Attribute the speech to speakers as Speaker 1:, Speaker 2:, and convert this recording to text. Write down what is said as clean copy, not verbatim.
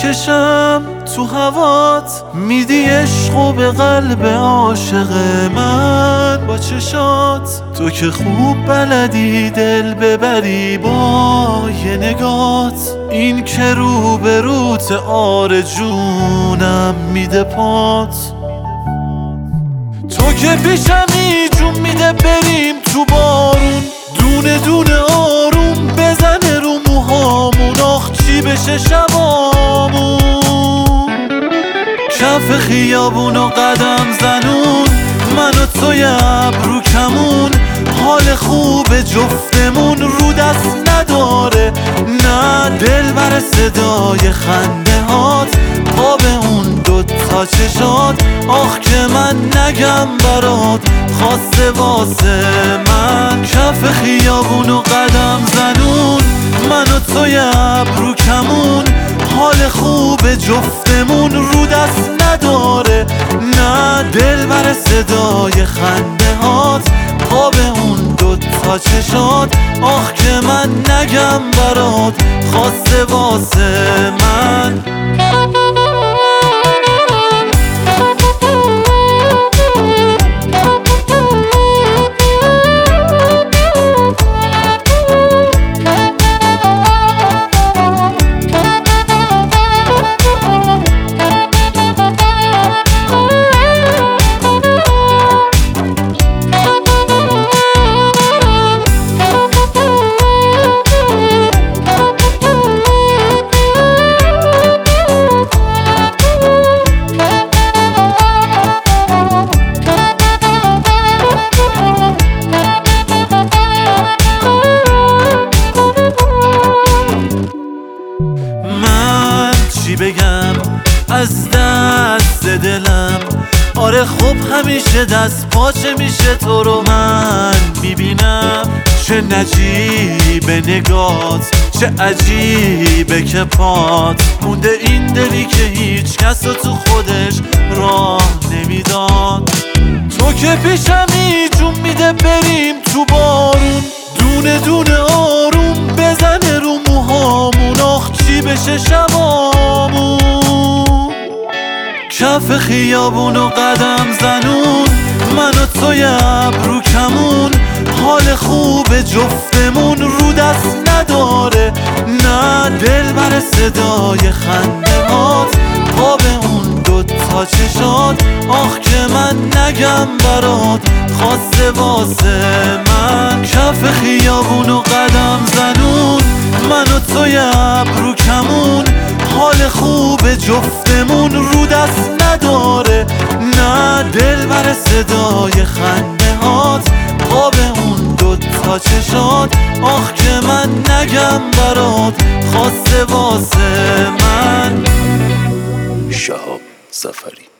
Speaker 1: میکشم تو هوات، میدی عشقو به قلب عاشق من. با چشات تو که خوب بلدی دل ببری با یه نگات، این که رو به روت آرزونم میده پات. تو که پیشمی جون میده بریم تو بارون، دونه دونه آروم بزنه رو موهامون. آخ چی بشه شبامون، کف خیابون و قدم زنون، من و توی ابرو کمون. حال خوب جفتمون رو دست نداره، نه دل بر صدای خنده هات، قاب اون دوتا چشات. آخ که من نگم برات خواسته واسه من، کف خیابون و قدم زنون، من و توی ابرو کمون. حال خوب جفتمون رو دست نداره، نه دل بر صدای خنده هات، قاب اون دوتا چشات. آخ که من نگم برات خواسته واسه من. چی بگم از دست دلم، آره خب همیشه دست پاچه میشه تو رو من میبینم. چه نجیبه نگات، چه عجیبه که پات مونده این دلی که هیچ کس رو تو خودش راه نمیداد. تو که پیشمی جون میده بریم تو بارون، دونه دونه آروم بزنه رو موهامون. آخ چی بشه شبامون، کف خیابون و قدم زنون، من و توی ابرو کمون. حال خوب جفتمون رو دست نداره، نه دل بر صدای خنده هات، قاب اون دوتا چشات. آخ که من نگم برات خواسته واسه من، کف خیابون و قدم زنون، من و توی ابرو کمون. حال خوب جفتمون رو دست نداره، نه دل بر صدای خنده هات، قاب اون دوتا چشات. آخ که من نگم برات خواسته واسه من.
Speaker 2: شهاب ظفری.